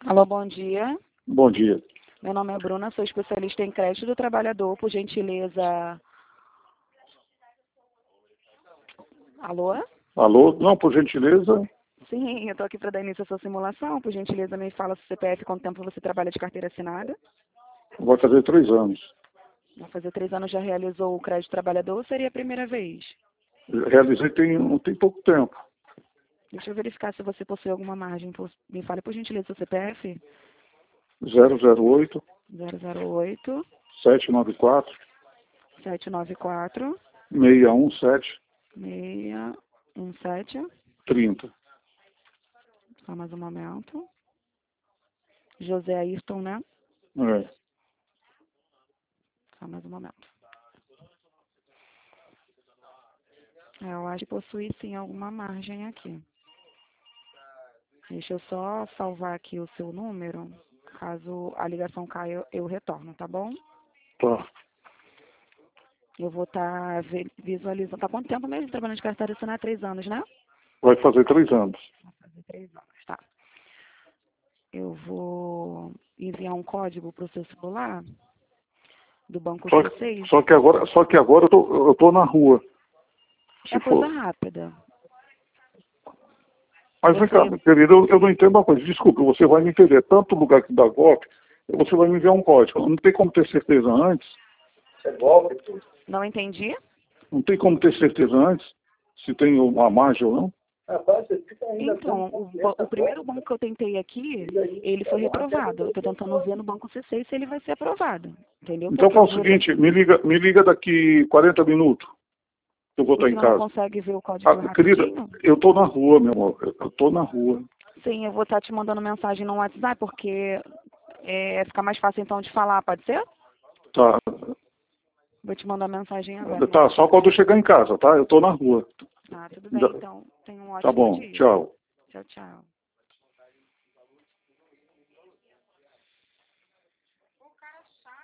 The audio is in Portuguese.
Alô, bom dia. Bom dia. Meu nome é Bruna, sou especialista em crédito do trabalhador. Por gentileza. Alô? Alô? Não, por gentileza. Sim, eu estou aqui para dar início à sua simulação. Por gentileza, me fala seu CPF, quanto tempo você trabalha de carteira assinada. Vai fazer 3 anos. Vai fazer 3 anos, já realizou o crédito trabalhador ou seria a primeira vez? Realizei tem pouco tempo. Deixa eu verificar se você possui alguma margem. Me fale, por gentileza, seu CPF. 008 008 794 794 617 617. 30. Só mais um momento. José Ayrton, né? É. Só mais um momento. Eu acho que possui sim alguma margem aqui. Deixa eu só salvar aqui o seu número. Caso a ligação caia, eu retorno, tá bom? Tá. Eu vou estar visualizando. Tá quanto tempo mesmo trabalhando de carteira assinada? 3 anos, né? Vai fazer 3 anos. Vai fazer 3 anos, tá. Eu vou enviar um código para o seu celular do Banco Só, C6. só que agora eu tô na rua. Se É coisa for. rápida. Mas vem cá, Você, meu querido, eu não entendo uma coisa. Desculpa, você vai me entender tanto o lugar que dá golpe, você vai me enviar um código. Não tem como ter certeza antes. não entendi? Não tem como ter certeza antes se tem uma margem ou não. Então, o primeiro banco que eu tentei aqui, ele foi reprovado. Eu estou tentando ver no Banco C6 se ele vai ser aprovado. Entendeu? Então Porque faz o seguinte, me liga daqui 40 minutos, que eu vou o estar em senhor não consegue. consegue ver o código Querida, rapidinho? eu estou na rua, meu amor. Eu estou na rua. Sim, eu vou estar te mandando mensagem no WhatsApp, porque fica mais fácil então de falar, pode ser? Tá, Vou te mandar mensagem agora no tá, só WhatsApp. quando eu chegar em casa, tá? Eu estou na rua. Ah, tudo bem, então. Tenha um Tá ótimo bom, dia. tchau. Tchau, tchau.